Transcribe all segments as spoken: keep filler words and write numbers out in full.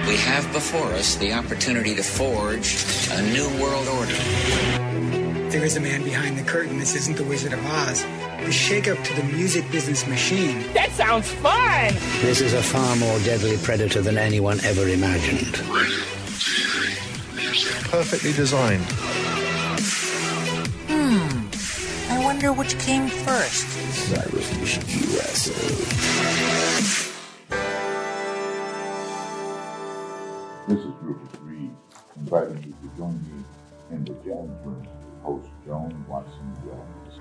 We have before us the opportunity to forge a new world order. There is a man behind the curtain. This isn't the Wizard of Oz. The shake-up to the music business machine. That sounds fun! This is a far more deadly predator than anyone ever imagined. Perfectly designed. Hmm. I wonder which came first. Cybervision U S A. This is Rufus Reed, inviting you to join me in the Jazz Room with host Joan Watson Jones.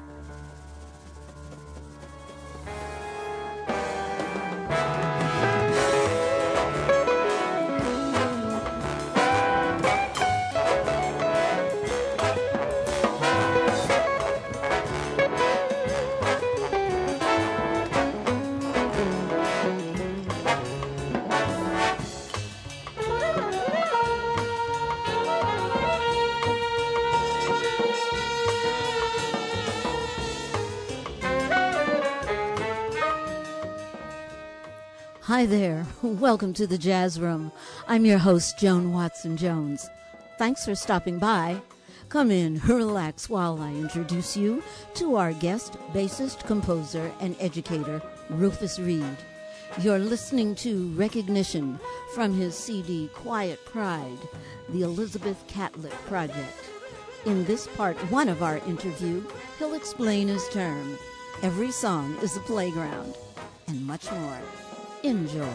Hi there. Welcome to the Jazz Room. I'm your host, Joan Watson Jones. Thanks for stopping by. Come in, relax while I introduce you to our guest, bassist, composer, and educator, Rufus Reed. You're listening to Recognition from his C D, Quiet Pride, the Elizabeth Catlett Project. In this part one of our interview, he'll explain his term. Every song is a playground, and much more. Enjoy.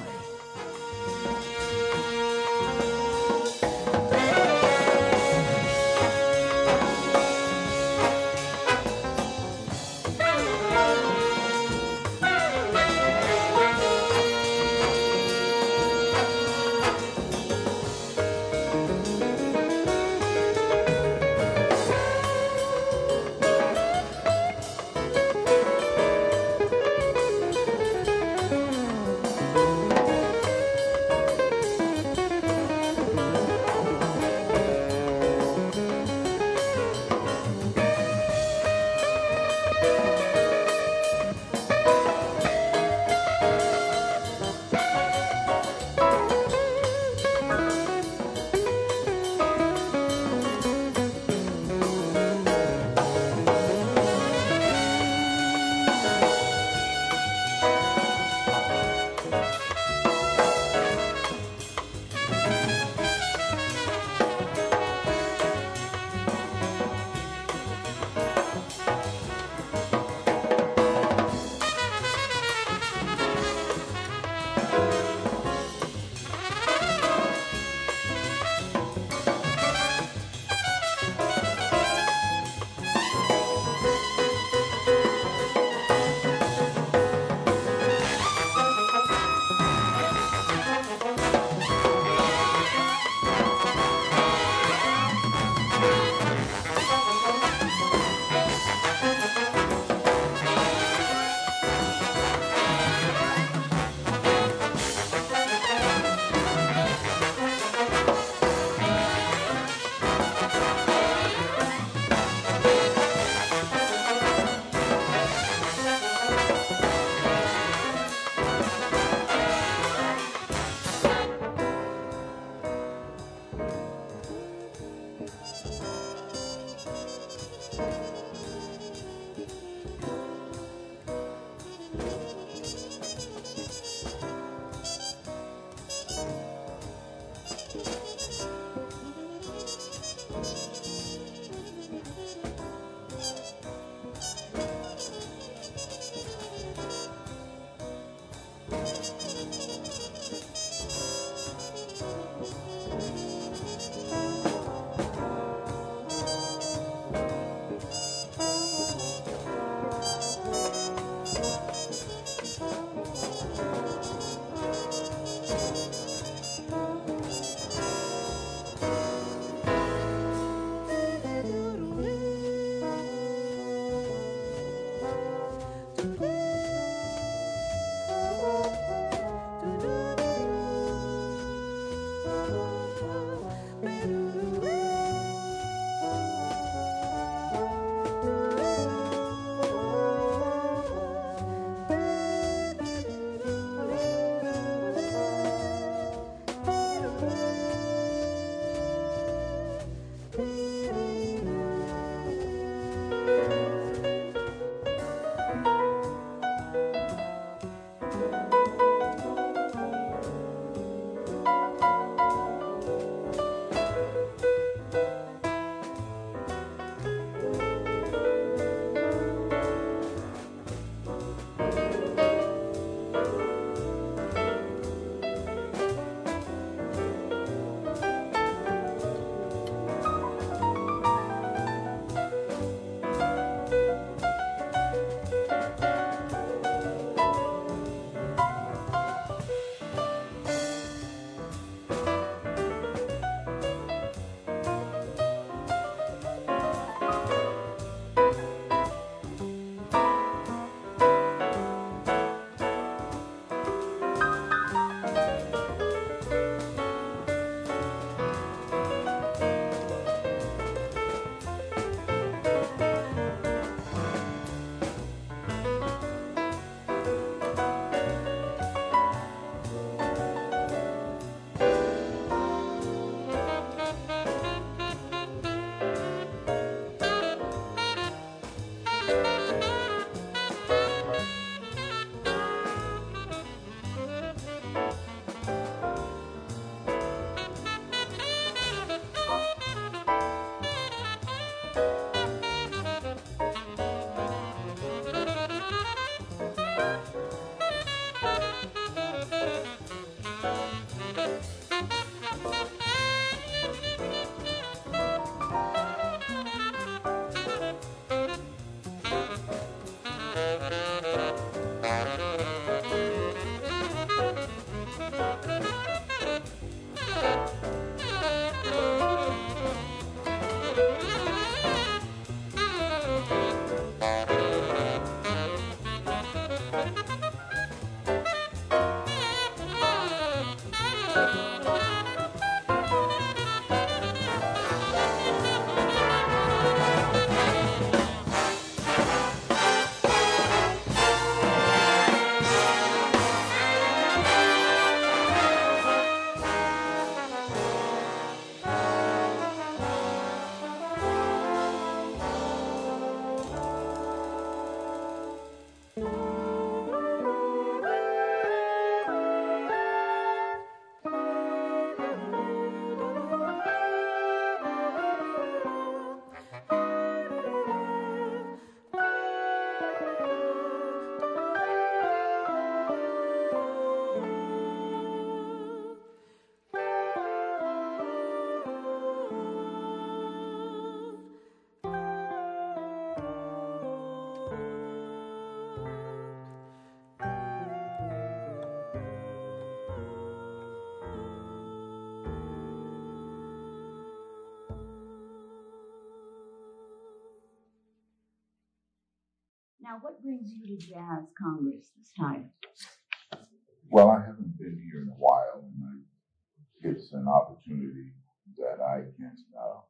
Now, what brings you to Jazz Congress this time? Well, I haven't been here in a while, and I, it's an opportunity that I can uh,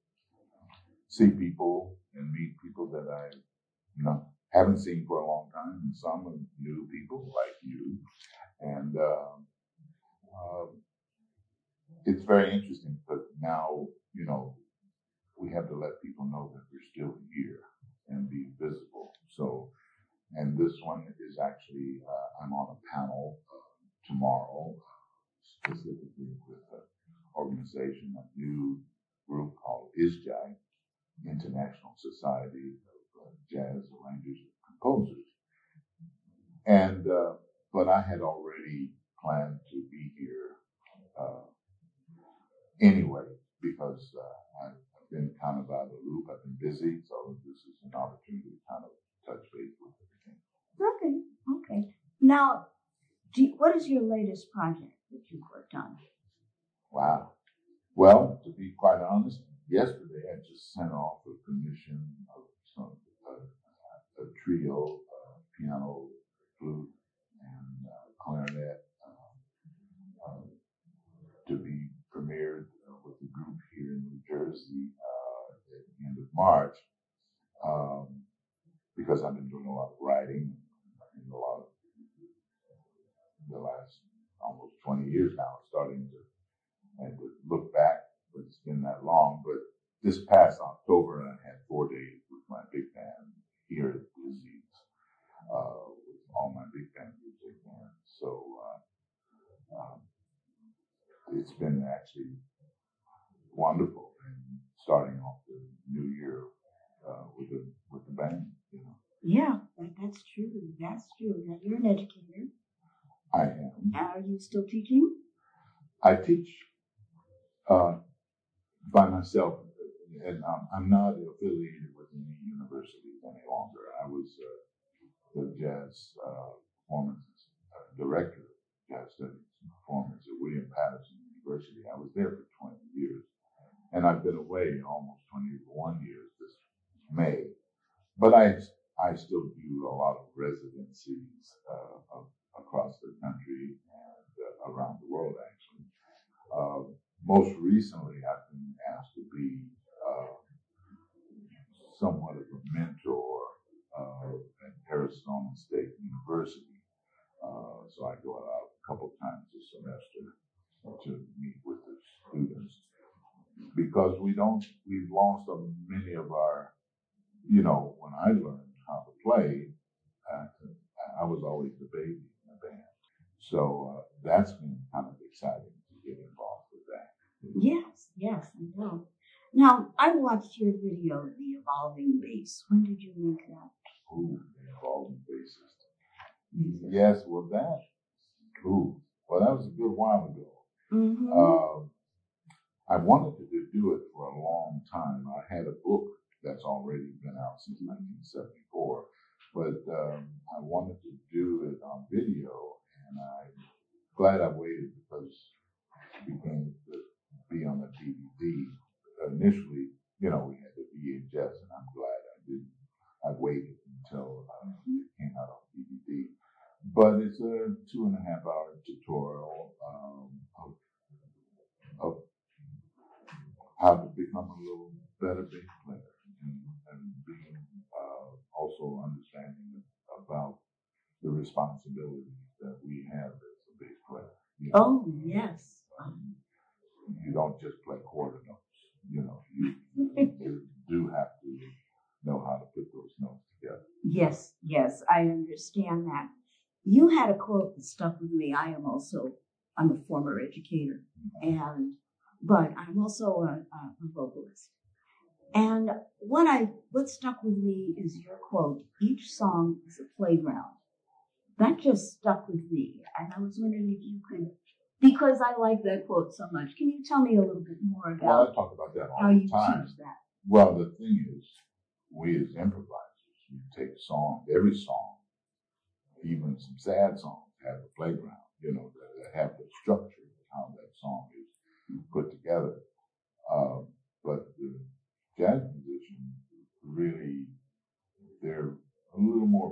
see people and meet people that I you know, haven't seen for a long time, and some are new people like you. And uh, uh, it's very interesting, but now, you know, we have to let people know that we're still here and be visible. So, and this one is actually, uh, I'm on a panel uh, tomorrow, specifically with an organization, a new group called I S J I, International Society of uh, Jazz Arrangers and Composers. And, uh, but I had already planned to be here uh, anyway, because uh, I've been kind of out of the loop. I've been busy, so this is an opportunity to kind of touch base with everything. Okay, okay. Now, do you, what is your latest project that you've worked on? Wow. Well, to be quite honest, yesterday I just sent off a commission of some a, a trio, uh, piano, flute, and uh, clarinet uh, uh, to be premiered uh, with a group here in New Jersey uh, at the end of March. Um, because I've been doing a lot of writing and a lot of the last almost twenty years now, starting to and to look back, but it's been that long. But this past October, I had four days with my big band here at Dizzy's, uh, with all my big band music. And so uh, um, it's been actually wonderful, and starting off the new year uh, with the with the band, you know. Yeah, that, that's true. That's true. Now, you're an educator. I am. Are you still teaching? I teach uh, by myself, and I'm, I'm not affiliated with any universities any longer. I was uh, the jazz uh, performance uh, director of jazz studies and performance at William Patterson University. I was there for twenty years, and I've been away almost twenty-one years this May. But I I still do a lot of residencies uh, of, across the country and uh, around the world, actually. Uh, most recently, I've been asked to be uh, somewhat of a mentor uh, at Arizona State University. Uh, so I go out a couple times a semester to meet with the students, because we don't, we've lost uh, many of our, you know, when I learned how to play, uh, I was always the baby in the band. So uh, that's been kind of exciting to get involved with that. Yes, yes, I know. Now, I watched your video, The Evolving Bass. When did you make that? Ooh, The Evolving Bassist. Yes, well, that, ooh, well, that was a good while ago. Mm-hmm. Uh, I wanted to do it for a long time. I had a book that's already been out since nineteen seventy-four, but um, I wanted to do it on video, and I'm glad I waited, because it became to be on a D V D. Initially, you know, we had the V H S, and I'm glad I didn't. I waited until uh, it came out on D V D. But it's a two and a half hour tutorial um, of, of how to become a little better bass player, and, and being uh, also understanding about the responsibilities that we have as a bass player. You know? Oh, yes. Um, you don't just play quarter notes. You know, you, you do have to know how to put those notes together. Yes, yes, I understand that. You had a quote that stuck with me. I am also, I'm a former educator, and but I'm also a, a vocalist. And what I what stuck with me is your quote, "Each song is a playground." That just stuck with me. And I was wondering if you could, because I like that quote so much, can you tell me a little bit more about well, I talk about that all how the you time. teach that? Well, the thing is, we as improvisers, we take a song, every song, even some sad songs, have a playground, you know, that, that have the structure of how that song is put together. Um, but the jazz musicians really, they're a little more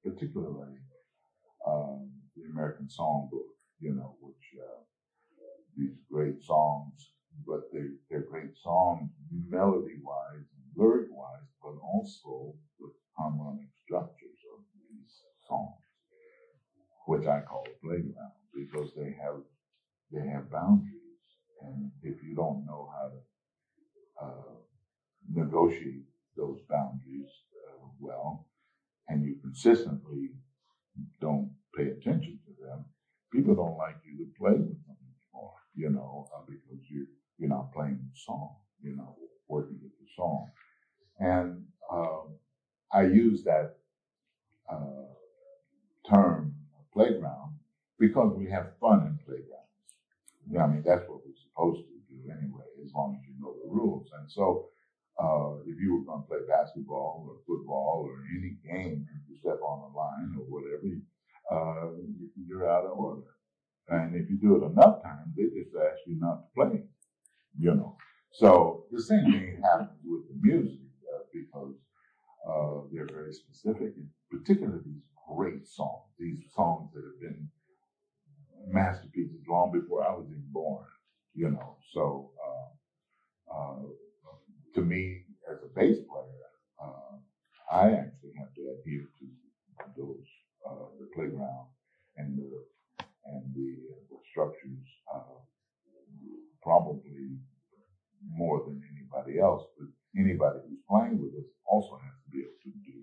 particularly um, the American Songbook, you know, which uh, these great songs, but they, they're great songs melody-wise and lyric-wise, but also the harmonic structures of these songs, which I call playground, because they have they have boundaries, and if you don't know how to uh, negotiate those boundaries uh, well, and you consistently don't pay attention to them, people don't like you to play with them anymore, you know, uh, because you're, you're not playing the song, you're not working with the song. And um, I use that uh, term, playground, because we have fun in playgrounds. Yeah, I mean, that's what we're supposed to do anyway, as long as you know the rules. And so uh, if you were going to play basketball or football or any game, if you step on a line or whatever, uh, you're out of order. And if you do it enough times, they just ask you not to play, you know. So the same thing happens with the music uh, because uh, they're very specific, and particularly these great songs, these songs that have been masterpieces long before I was even born, you know. So uh, uh, to me, as a bass player, uh, I actually have to adhere to those, uh, the playground and the and the, uh, the structures, uh, probably more than anybody else. But anybody who's playing with us also has to be able to do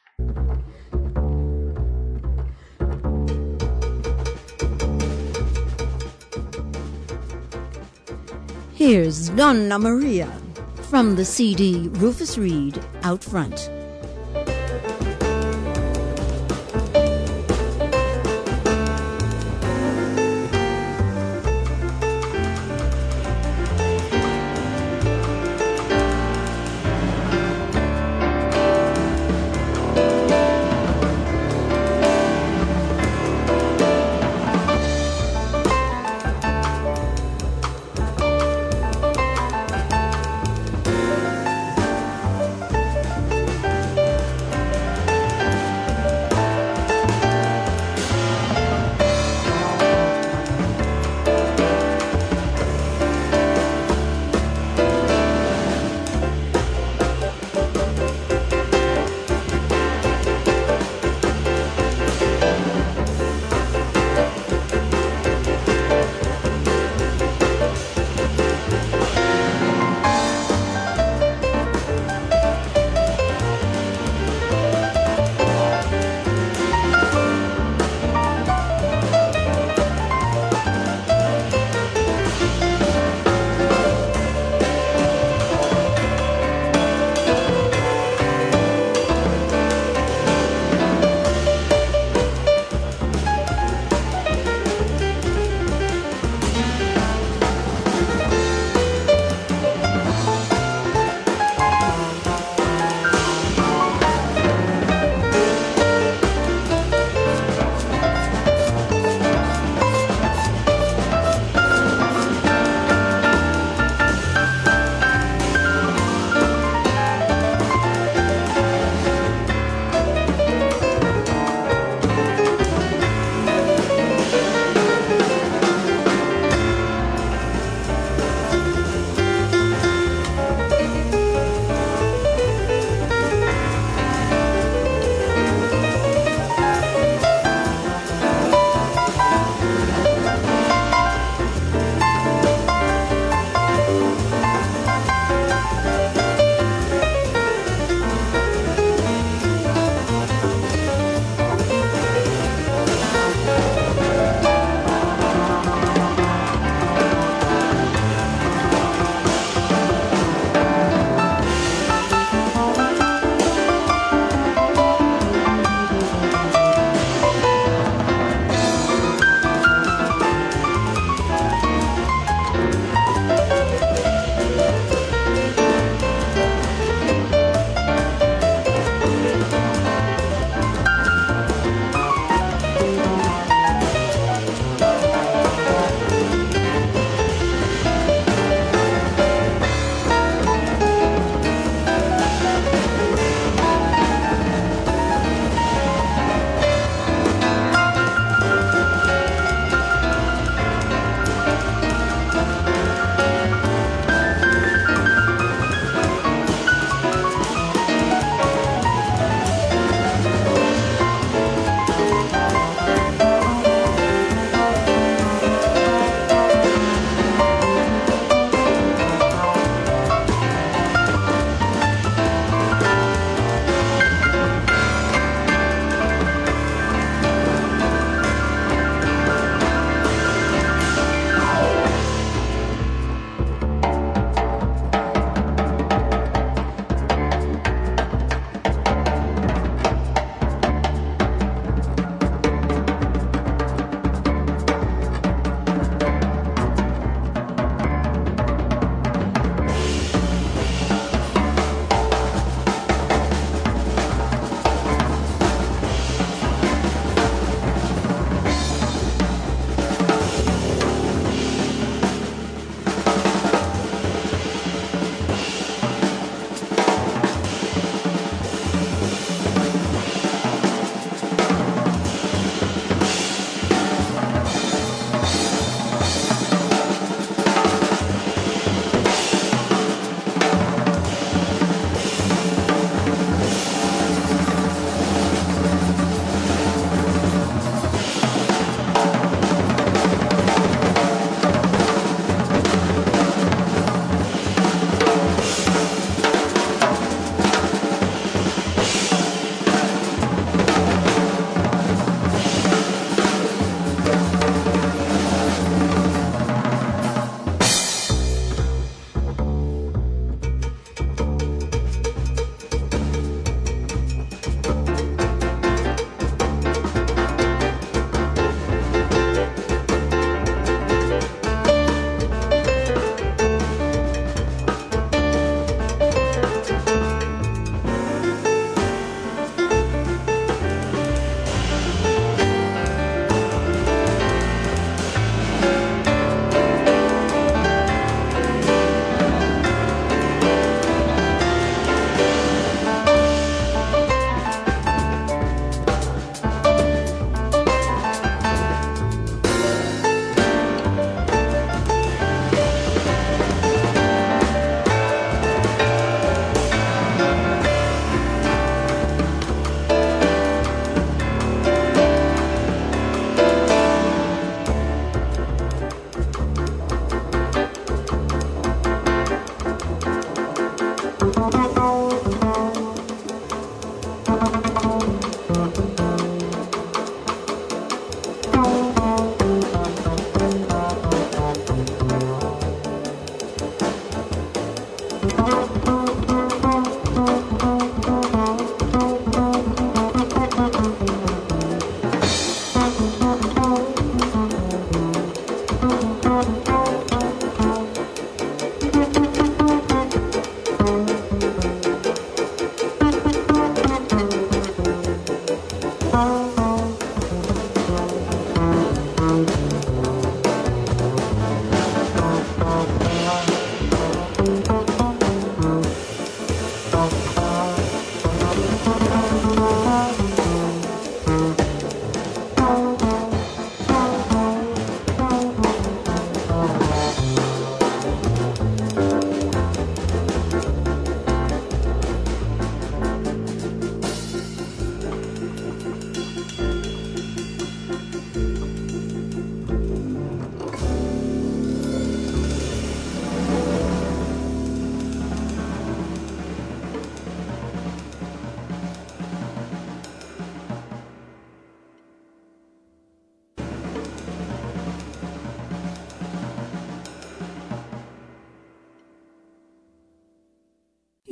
that. Here's Donna Maria from the C D Rufus Reid Out Front.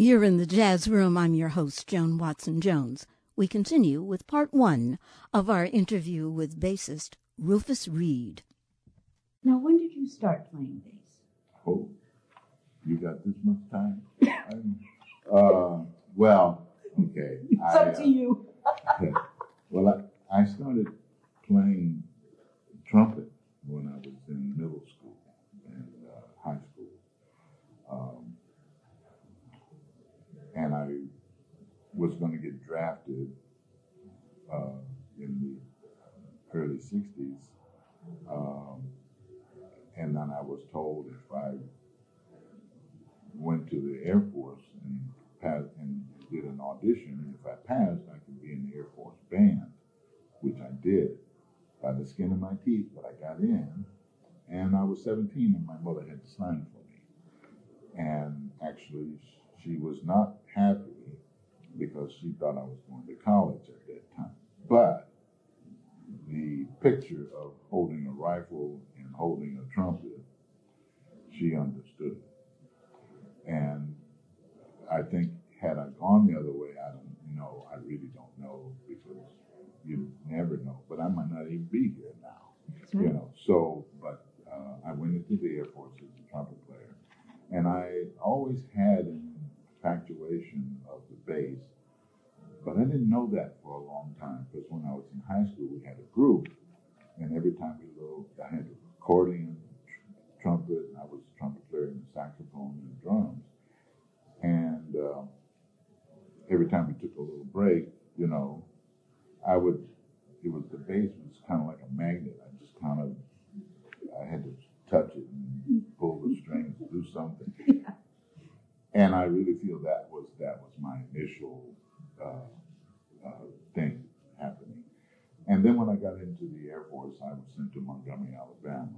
You're in the Jazz Room. I'm your host, Joan Watson Jones. We continue with part one of our interview with bassist Rufus Reid. Now, when did you start playing bass? Oh, you got this much time? uh, well, okay. It's I, up to uh, you. well, I, I started playing trumpet when I was in middle school and uh, high school. Um, and I was going to get drafted uh, in the early sixties. Um, and then I was told if I went to the Air Force and passed and did an audition, if I passed, I could be in the Air Force band, which I did by the skin of my teeth, but I got in. And I was seventeen and my mother had to sign for me. And actually, she was not happy because she thought I was going to college at that time. But the picture of holding a rifle and holding a trumpet, she understood. And I think had I gone the other way, I don't know, I really don't know, because you never know. But I might not even be here now, That's right. you know. So, but uh, I went into the Air Force as a trumpet player. And I always had an infatuation of the bass, but I didn't know that for a long time, because when I was in high school, we had a group, and every time we go, I had accordion, tr- trumpet, and I was a trumpet player, and saxophone, and drums. And uh, every time we took a little break, you know, I would, it was, the bass was kind of like a magnet. I just kind of, I had to touch it and pull the strings, do something. Yeah. And I really feel that was that was my initial uh, uh, thing happening. And then when I got into the Air Force, I was sent to Montgomery, Alabama,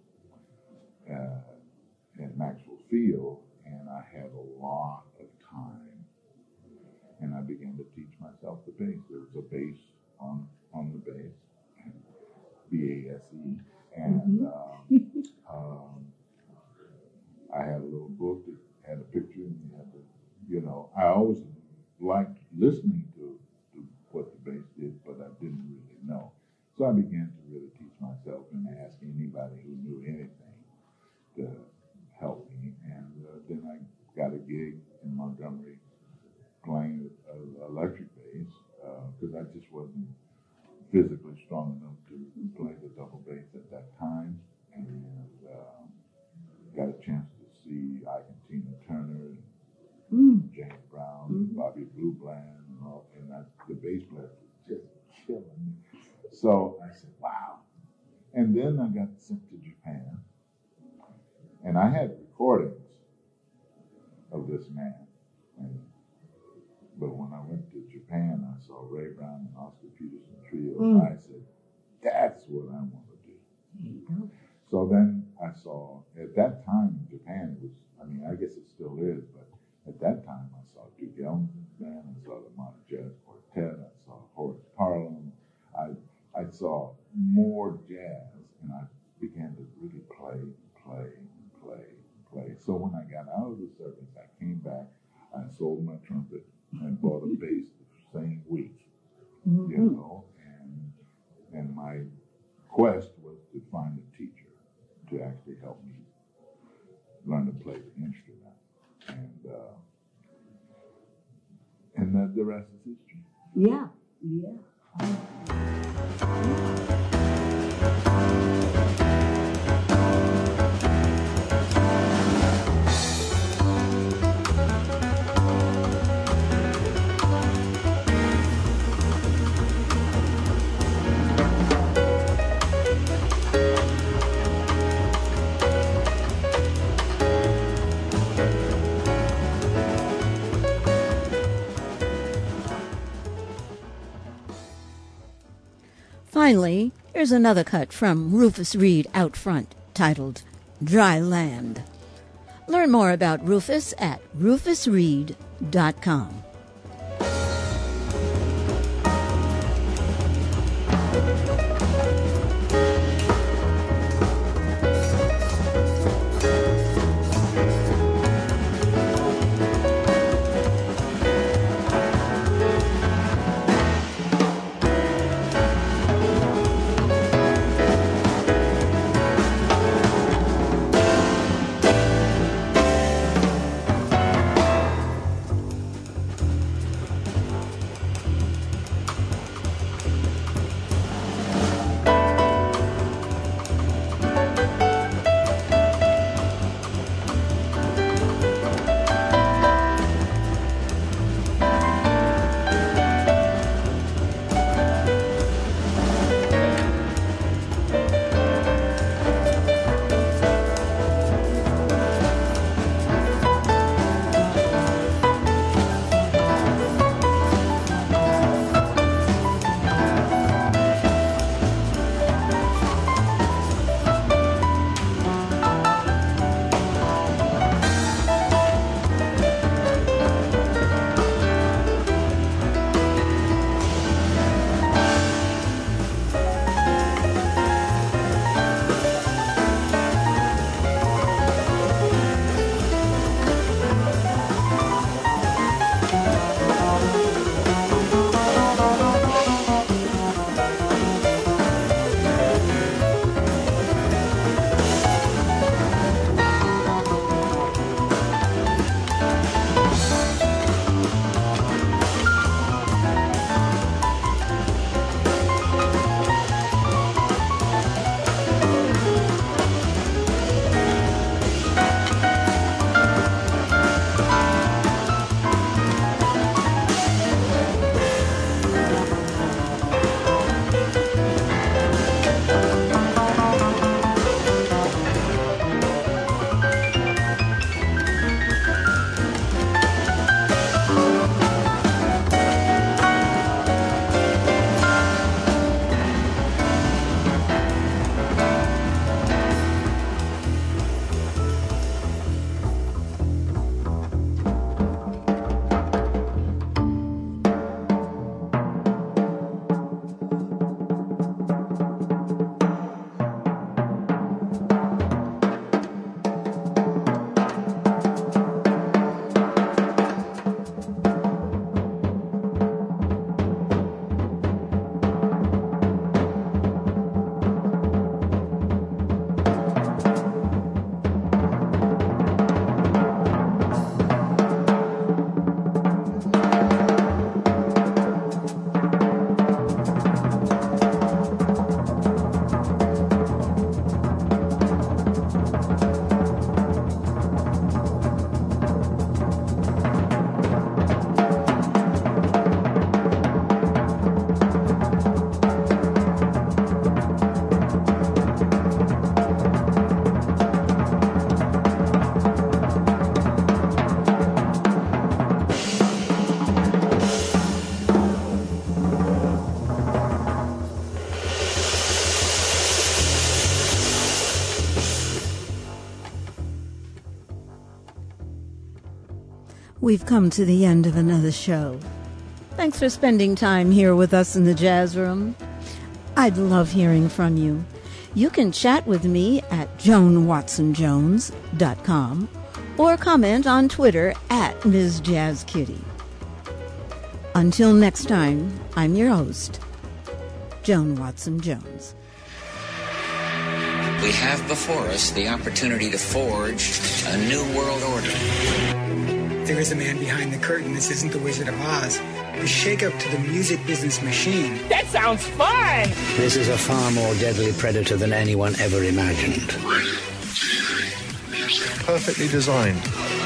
uh, at Maxwell Field, and I had a lot of time. And I began to teach myself the bass. There was a bass on on the bass, B A S E, and Mm-hmm. um, um, I had a little book that had a picture, and you had to, you know, I always liked listening to, to what the bass did, but I didn't really know. So I began to really teach myself and ask anybody who knew anything to help me. And uh, then I got a gig in Montgomery playing uh, electric bass, because uh, I just wasn't physically strong enough to play the double bass at that time. And uh, got a chance to see Ike and Tina Turner, and Mm. James Brown, Mm-hmm. and Bobby Blue Bland, and all, and I, the bass player was just killing me. So I said, wow. And then I got sent to Japan, and I had recordings of this man. And, but when I went to Japan, I saw Ray Brown and Oscar Peterson Trio, Mm. and I said, that's what I want to do. There you go. So then I saw, at that time in Japan, it was, I mean, I guess it still is, but at that time I saw Duke Ellington's band, I saw the Modern Jazz Quartet, I saw Horace Parham, I I saw more jazz, and I began to really play, play, play, play. So when I got out of the service, I came back, I sold my trumpet, and bought a bass the same week, Mm-hmm. you know, and and my quest was to find a teacher to actually help me learn to play the instrument. And uh, and the, the rest is history. Yeah, yeah. Finally, here's another cut from Rufus Reid Out Front, titled Dry Land. Learn more about Rufus at rufus reid dot com. we've come to the end of another show. Thanks for spending time here with us in the Jazz Room. I'd love hearing from you. You can chat with me at joan watson jones dot com or comment on Twitter at Miz Jazz Kitty. Until next time, I'm your host, Joan Watson Jones. We have before us the opportunity to forge a new world order. There is a man behind the curtain. This isn't the Wizard of Oz. The shake-up to the music business machine. That sounds fun! This is a far more deadly predator than anyone ever imagined. Perfectly designed.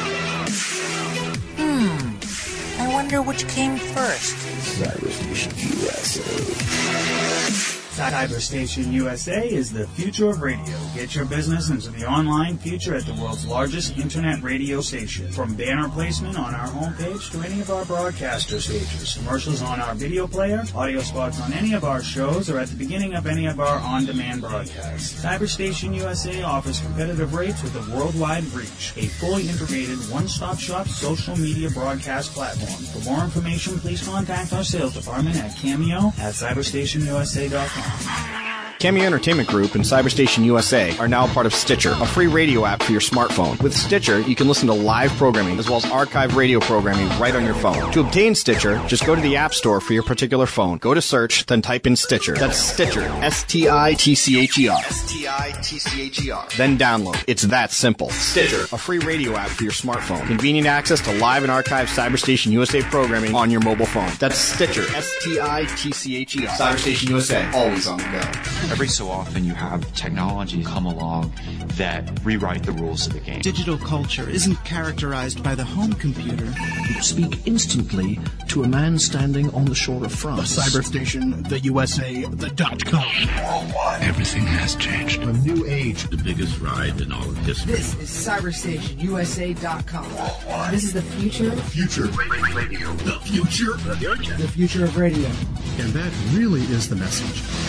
Hmm. I wonder which came first. Cyberstation U S A. Cyberstation U S A is the future of radio. Get your business into the online future at the world's largest internet radio station. From banner placement on our homepage to any of our broadcaster stages, commercials on our video player, audio spots on any of our shows, or at the beginning of any of our on-demand broadcasts. Cyberstation U S A offers competitive rates with a worldwide reach. A fully integrated one-stop shop social media broadcast platform. For more information, please contact our sales department at Cameo at cyberstation U S A dot com. Cameo Entertainment Group and Cyberstation U S A are now part of Stitcher, a free radio app for your smartphone. With Stitcher, you can listen to live programming as well as archive radio programming right on your phone. To obtain Stitcher, just go to the App Store for your particular phone. Go to search, then type in Stitcher. That's Stitcher, S T I T C H E R. S T I T C H E R. Then download. It's that simple. Stitcher, a free radio app for your smartphone. Convenient access to live and archived Cyberstation U S A programming on your mobile phone. That's Stitcher, S T I T C H E R. Cyberstation U S A, always on the go. Every so often you have technology come along that rewrite the rules of the game. Digital culture isn't characterized by the home computer. Speak instantly to a man standing on the shore of France. The Cyberstation, the U S A, the dot com. Worldwide. Everything has changed. A new age. The biggest ride in all of history. This is Cyberstation U S A dot com. Worldwide. This is the future. The future. Radio. The future of the The future of radio. And that really is the message.